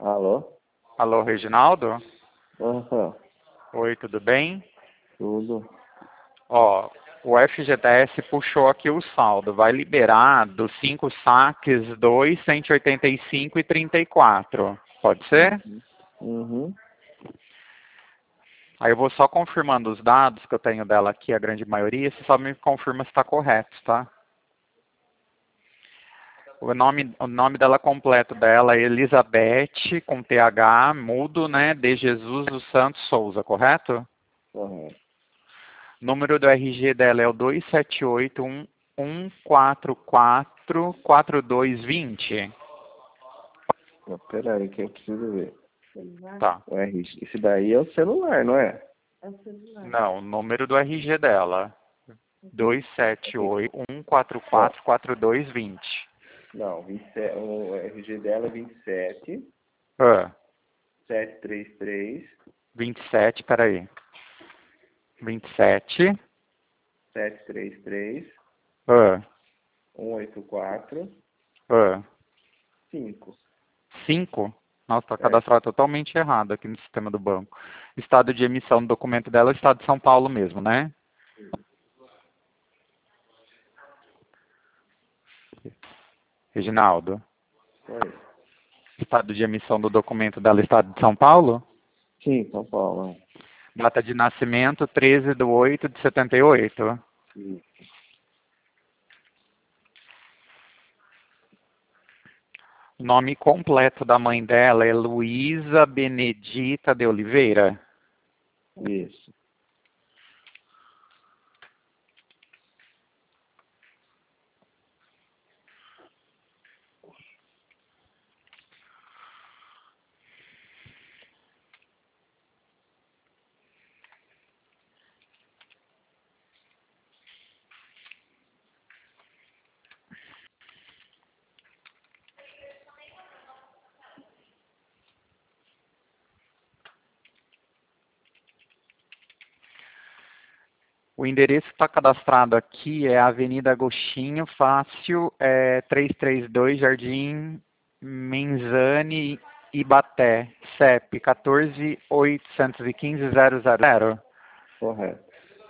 Alô? Alô, Reginaldo? Aham, Oi, tudo bem? tudo. Ó, o FGTS puxou aqui o saldo. Vai liberar dos 5 saques 2, 185 e 34. Pode ser? Uhum. Aí eu vou só confirmando os dados que eu tenho dela aqui, a grande maioria. Você só me confirma se está correto, tá? O nome dela completo dela é Elizabeth, com TH, mudo, né? De Jesus dos Santos Souza, correto? Correto. Número do RG dela é o 278-144-4220. Peraí que eu preciso ver. Tá. O RG. Esse daí é o celular, não é? Não, o número do RG dela. 278-144-4220. Não, 27, o RG dela é 27 Ah, 733 27, peraí. 27. 733 Ah, 184 ah. 5. 5? Nossa, está É, cadastrado totalmente errado aqui no sistema do banco. Estado de emissão do documento dela é o estado de São Paulo mesmo, né? Reginaldo. foi. Estado de emissão do documento dela é o estado de São Paulo? Sim, São Paulo. Data de nascimento 13/8/78. Sim. O nome completo da mãe dela é Luísa Benedita de Oliveira. Isso. O endereço que está cadastrado aqui é a Avenida Agostinho Fácil, 332 Jardim Menzane, Ibaté, CEP 14.815.000. Correto.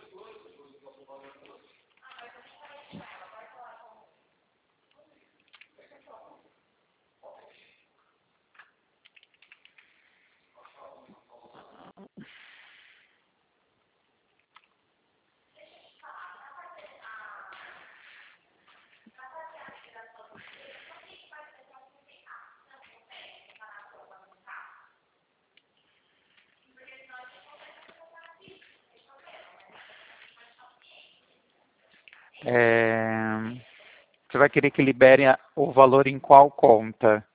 Você vai querer que libere o valor em qual conta?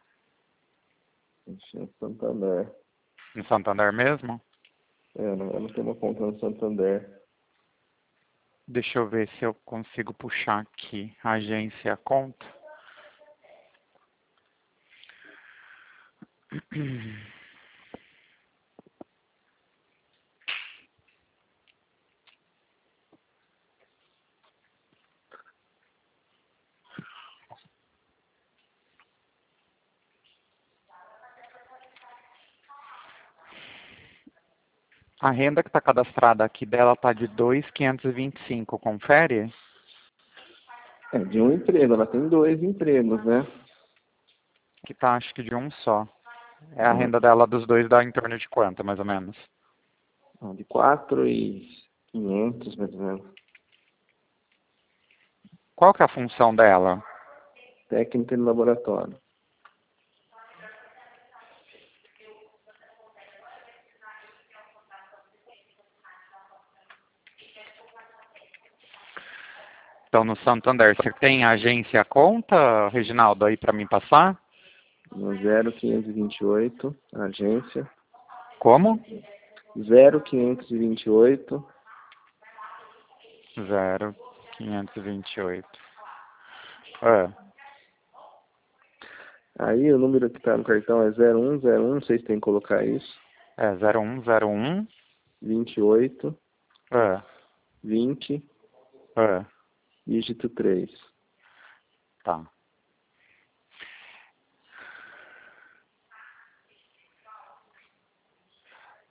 Ixi, é Santander. No Santander mesmo? Eu não tenho uma conta no Santander. Deixa eu ver se eu consigo puxar aqui a agência e a conta. A renda que está cadastrada aqui dela está de 2.525, confere? É de um emprego, ela tem dois empregos, né? Que tá acho que de um só. É a renda dela dos dois dá em torno de quanto, mais ou menos? De 4.500, mais ou menos. Qual que é a função dela? Técnica de laboratório. Então, no Santander, você tem agência e a conta, Reginaldo, aí para mim passar? No 0528, agência. Como? 0528, 0.528. É, aí o número que está no cartão é 0101, vocês têm que colocar isso. é 0101. 28, É, 20, é, dígito 3. tá.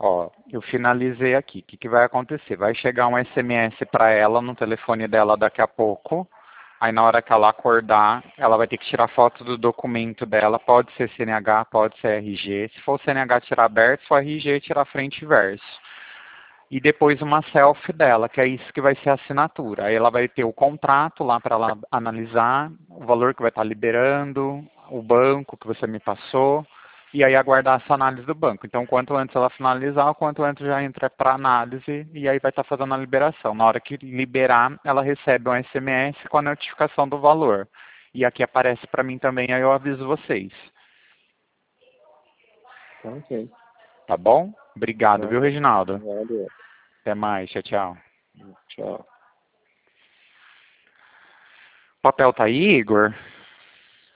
Ó, eu finalizei aqui. O que, que vai acontecer? Vai chegar um SMS para ela no telefone dela daqui a pouco. Aí na hora que ela acordar, ela vai ter que tirar foto do documento dela. Pode ser CNH, pode ser RG. Se for CNH, tirar aberto. Se for RG, tirar frente e verso. E depois uma selfie dela, que é isso que vai ser a assinatura. Aí ela vai ter o contrato lá para ela analisar, o valor que vai estar liberando, o banco que você me passou, e aí aguardar essa análise do banco. Então, quanto antes ela finalizar, o quanto antes já entra para análise, e aí vai estar fazendo a liberação. Na hora que liberar, ela recebe um SMS com a notificação do valor. E aqui aparece para mim também, aí eu aviso vocês. Tá ok. Tá bom? Obrigado, Tá viu, ok. Reginaldo? Valeu. Até mais, tchau, tchau. Tchau. O papel tá aí, Igor?